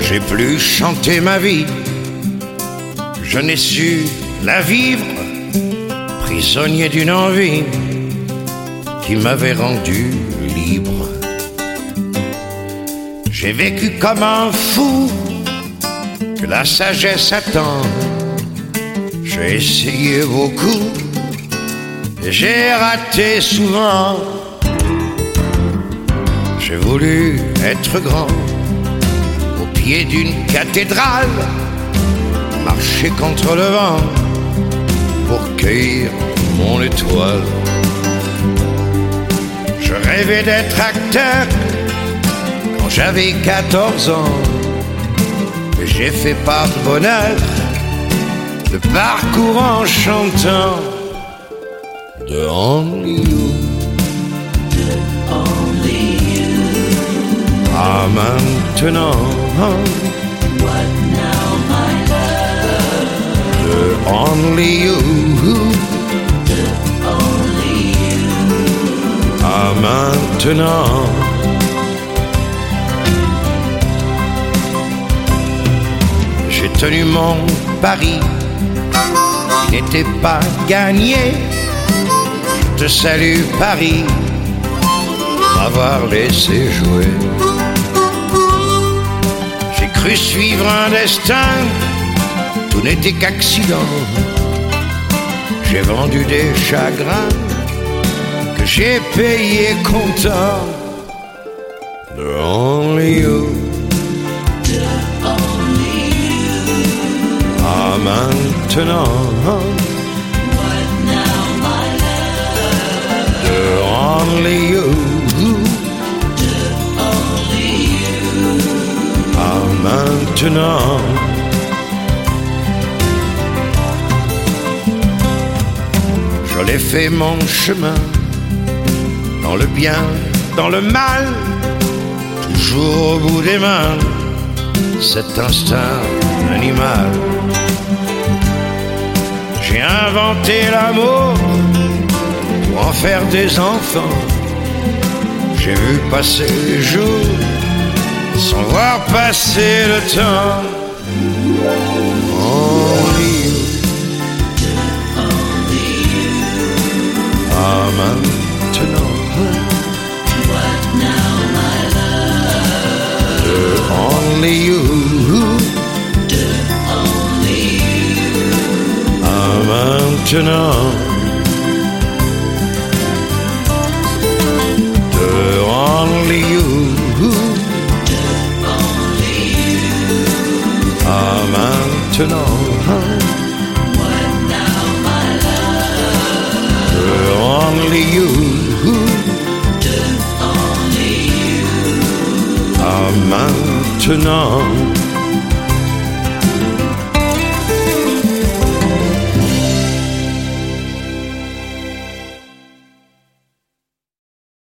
J'ai plus chanté ma vie, je n'ai su la vivre, prisonnier d'une envie qui m'avait rendu libre. J'ai vécu comme un fou que la sagesse attend. J'ai essayé beaucoup et j'ai raté souvent. J'ai voulu être grand au pied d'une cathédrale, marcher contre le vent pour cueillir mon étoile. Je rêvais d'être acteur quand j'avais 14 ans, et j'ai fait par bonheur le parcours en chantant de Only You. Ah maintenant, What now, my love? de Only You. Only you. Ah maintenant, j'ai tenu mon pari qui n'était pas gagné. Je te salue Paris, m'avoir laissé jouer. J'ai cru suivre un destin, tout n'était qu'accident. J'ai vendu des chagrins que j'ai payé content. The Only You. Ah maintenant, What now, my love? the Only You. Only you. Ah maintenant, je l'ai fait mon chemin, dans le bien, dans le mal, toujours au bout des mains, cet instinct animal. J'ai inventé l'amour pour en faire des enfants. J'ai vu passer les jours sans voir passer le temps. Only you. Ah maintenant, What now, my love? the Only You. Only you. Ah maintenant, the Only You. Only you. Ah maintenant, What now, my love? the Only You. Only you. Ah maintenant.